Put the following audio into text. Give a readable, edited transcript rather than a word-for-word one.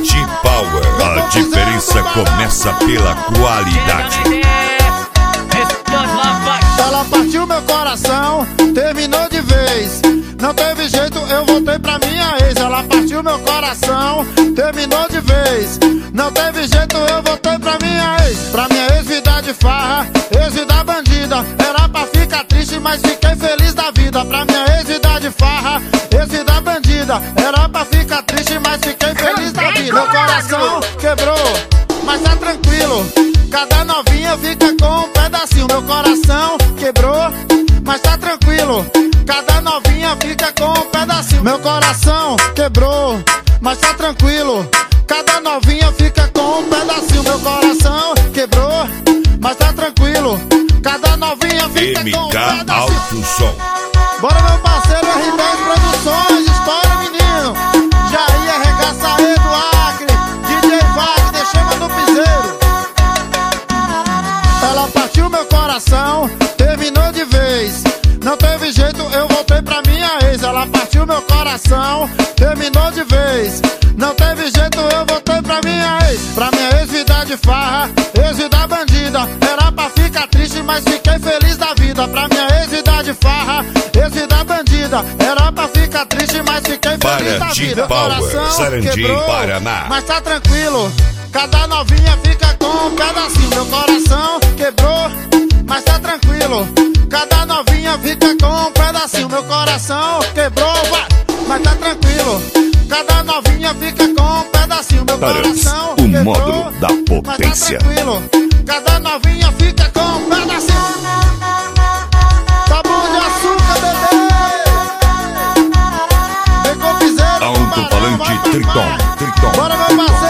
T-Power, a diferença começa pela qualidade. Ela partiu meu coração, terminou de vez. Não teve jeito, eu voltei pra minha ex. Ela partiu meu coração, terminou de vez. Não teve jeito, eu voltei pra minha ex. Pra minha ex, vida de farra, ex, vida bandida. Era pra ficar triste, mas fiquei feliz da vida. Pra minha ex, vida de farra, ex, vida bandida. Era pra ficar triste, mas fiquei feliz da vida. Meu coração quebrou, mas tá tranquilo. Cada novinha fica com um pedacinho. Meu coração quebrou, mas tá tranquilo. Cada novinha fica com um pedacinho. Meu coração quebrou, mas tá tranquilo. Cada novinha fica com um pedacinho. Meu coração quebrou, mas tá tranquilo. Cada novinha fica com um pedacinho. MK Alto Som. Bora, meu parceiro R10 Produções. Estoura, menino. Jair arregaça aí do Acre. DJ Wagner chama no piseiro. Ela partiu meu coração, terminou de vez. Não teve jeito, eu voltei pra minha ex. Ela partiu meu coração, terminou de vez. Não teve jeito, eu voltei pra minha ex. Pra minha ex, vida de farra, ex, vida bandida. Era pra ficar triste, mas fiquei feliz da vida. Pra minha ex, vida de farra, ex, vida bandida. Era pra ficar triste, mas fiquei feliz da vida. Meu coração quebrou, Paraná. mas tá tranquilo. Cada novinha fica com um pedacinho. Meu coração quebrou, mas tá tranquilo. Cada novinha fica com um pedacinho. Meu coração quebrou, mas tá tranquilo. Cada novinha fica com um pedacinho. Meu coração o quebrou, módulo da potência. mas tá tranquilo. Cada novinha fica com um pedacinho. Tá bom de açúcar, bebê. Vem com piseiro. Alto-falante Triton. Bora, meu parceiro.